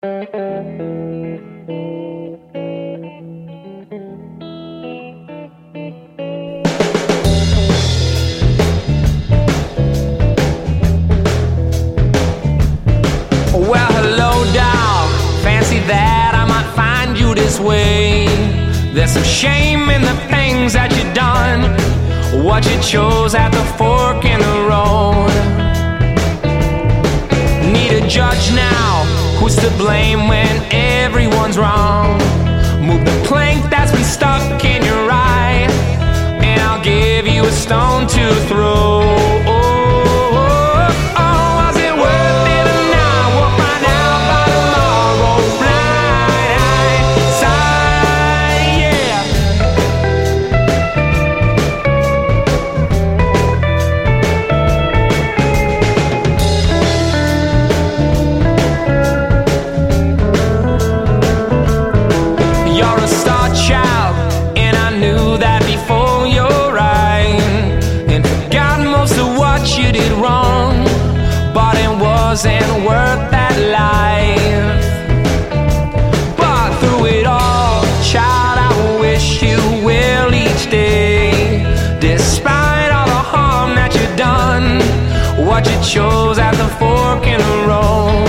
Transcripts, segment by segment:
Well, hello, doll. Fancy that I might find you this way. There's some shame in the things that you done, what you chose at the fork in the road. Need a judge now, who's to blame when everyone's wrong? Move the plank that's been stuck in your eye, and I'll give you a stone to throw. Wasn't worth that life. But through it all, child, I wish you well each day. Despite all the harm that you've done, what you chose at the fork in the road.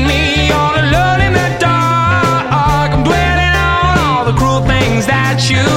You